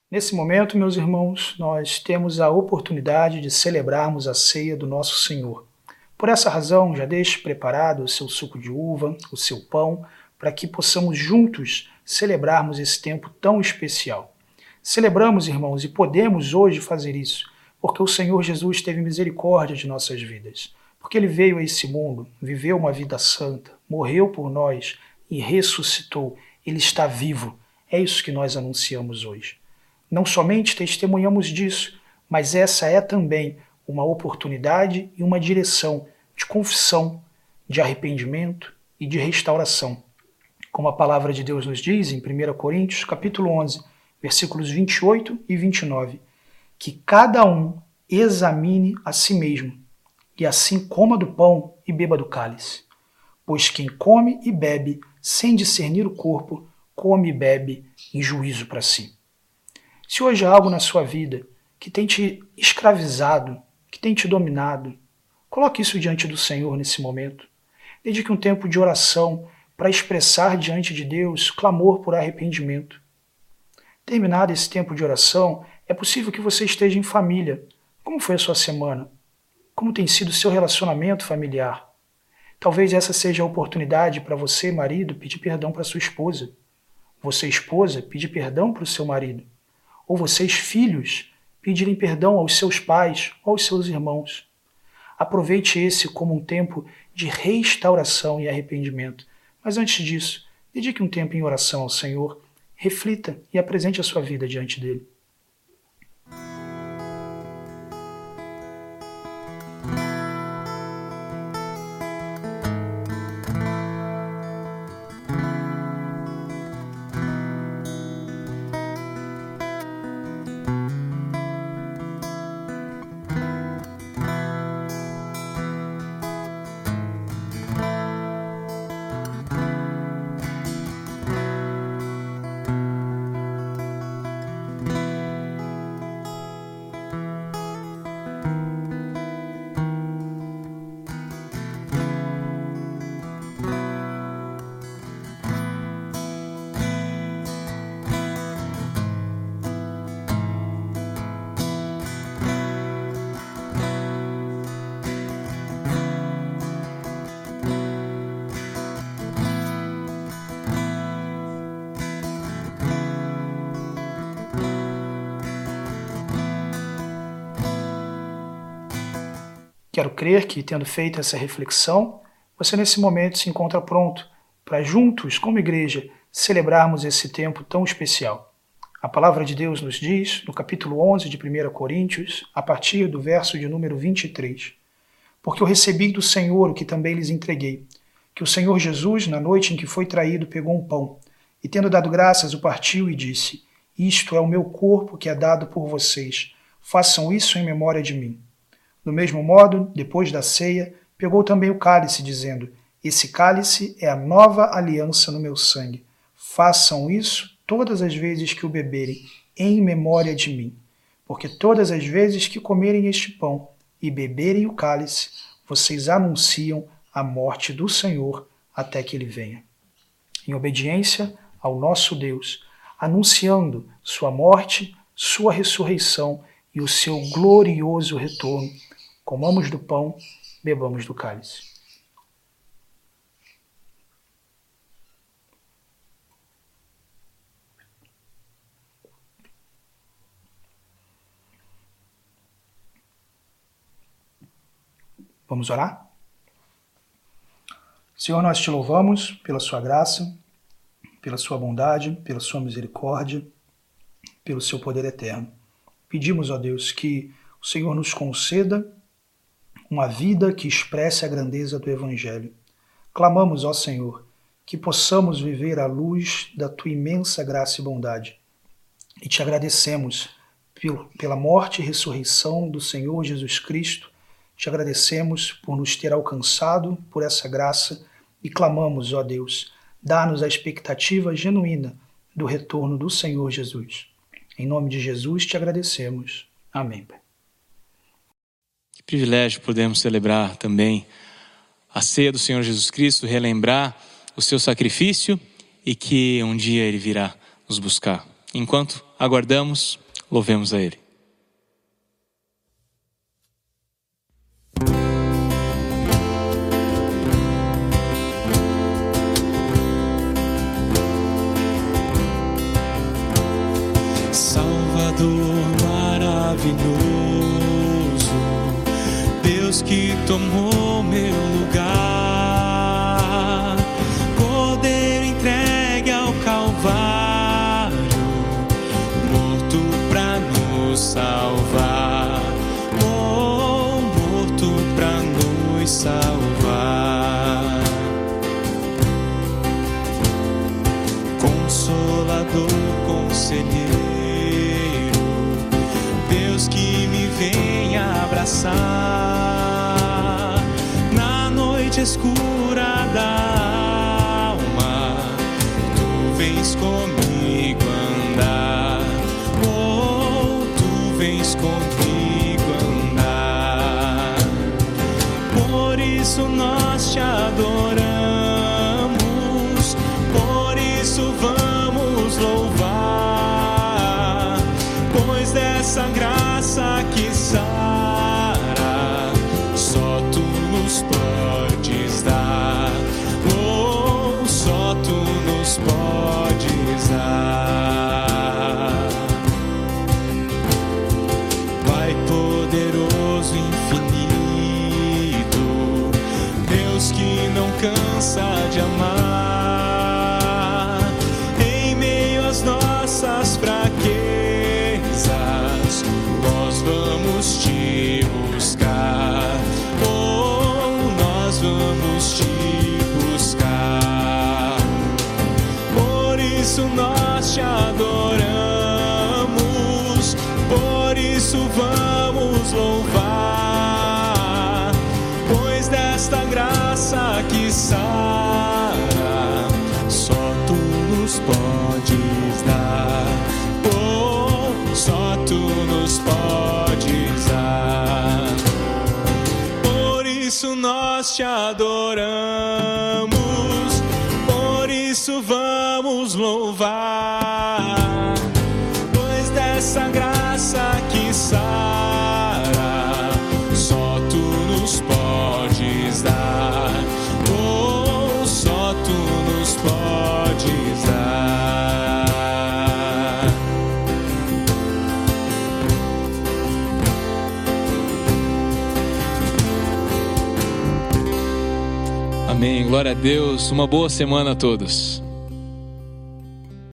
Nesse momento, meus irmãos, nós temos a oportunidade de celebrarmos a ceia do nosso Senhor. Por essa razão, já deixe preparado o seu suco de uva, o seu pão, para que possamos juntos celebrarmos esse tempo tão especial. Celebramos, irmãos, e podemos hoje fazer isso, porque o Senhor Jesus teve misericórdia de nossas vidas. Porque Ele veio a esse mundo, viveu uma vida santa, morreu por nós e ressuscitou. Ele está vivo. É isso que nós anunciamos hoje. Não somente testemunhamos disso, mas essa é também uma oportunidade e uma direção de confissão, de arrependimento e de restauração. Como a palavra de Deus nos diz em 1 Coríntios, capítulo 11, versículos 28 e 29, que cada um examine a si mesmo, e assim coma do pão e beba do cálice. Pois quem come e bebe sem discernir o corpo, come e bebe em juízo para si. Se hoje há algo na sua vida que tem te escravizado, que tem te dominado, coloque isso diante do Senhor nesse momento. Dedique um tempo de oração para expressar diante de Deus clamor por arrependimento. Terminado esse tempo de oração, é possível que você esteja em família. Como foi a sua semana? Como tem sido o seu relacionamento familiar? Talvez essa seja a oportunidade para você, marido, pedir perdão para sua esposa. Você, esposa, pedir perdão para o seu marido. Ou vocês, filhos, pedirem perdão aos seus pais ou aos seus irmãos. Aproveite esse como um tempo de restauração e arrependimento. Mas antes disso, dedique um tempo em oração ao Senhor, reflita e apresente a sua vida diante dele. Quero crer que, tendo feito essa reflexão, você nesse momento se encontra pronto para juntos, como igreja, celebrarmos esse tempo tão especial. A palavra de Deus nos diz, no capítulo 11 de 1 Coríntios, a partir do verso de número 23, porque eu recebi do Senhor o que também lhes entreguei, que o Senhor Jesus, na noite em que foi traído, pegou um pão, e tendo dado graças, o partiu e disse, isto é o meu corpo que é dado por vocês, façam isso em memória de mim. Do mesmo modo, depois da ceia, pegou também o cálice, dizendo, esse cálice é a nova aliança no meu sangue. Façam isso todas as vezes que o beberem, em memória de mim. Porque todas as vezes que comerem este pão e beberem o cálice, vocês anunciam a morte do Senhor até que ele venha. Em obediência ao nosso Deus, anunciando sua morte, sua ressurreição e o seu glorioso retorno, comamos do pão, bebamos do cálice. Vamos orar? Senhor, nós te louvamos pela sua graça, pela sua bondade, pela sua misericórdia, pelo seu poder eterno. Pedimos, ó Deus, que o Senhor nos conceda uma vida que expresse a grandeza do Evangelho. Clamamos, ó Senhor, que possamos viver à luz da tua imensa graça e bondade. E te agradecemos pela morte e ressurreição do Senhor Jesus Cristo. Te agradecemos por nos ter alcançado por essa graça e clamamos, ó Deus, dá-nos a expectativa genuína do retorno do Senhor Jesus. Em nome de Jesus te agradecemos. Amém, Pai. Que privilégio podemos celebrar também a ceia do Senhor Jesus Cristo, relembrar o seu sacrifício e que um dia Ele virá nos buscar. Enquanto aguardamos, louvemos a Ele. Salvador maravilhoso, Deus que tomou meu lugar, Cordeiro entregue ao Calvário, morto pra nos salvar, oh, morto pra nos salvar. Consolador, conselheiro, Deus que me vem abraçar na noite escura da alma, tu vens comigo andar, oh, tu vens comigo andar. Por isso nós te adoramos, por isso vamos louvar, pois dessa graça que sara, só tu nos podes dar, oh, só tu nos podes dar. Pai poderoso, infinito, Deus que não cansa de amar, em meio às nossas fraquezas, nós vamos te buscar, oh, nós vamos te buscar. Por isso nós te adoramos, por isso vamos louvar, pois desta graça que sara, só tu nos podes dar, oh, só tu nos podes dar. Por isso nós te adoramos, por isso vamos louvar, pois dessa graça que sara, só tu nos podes dar, oh, só tu nos podes dar. Amém, glória a Deus, uma boa semana a todos.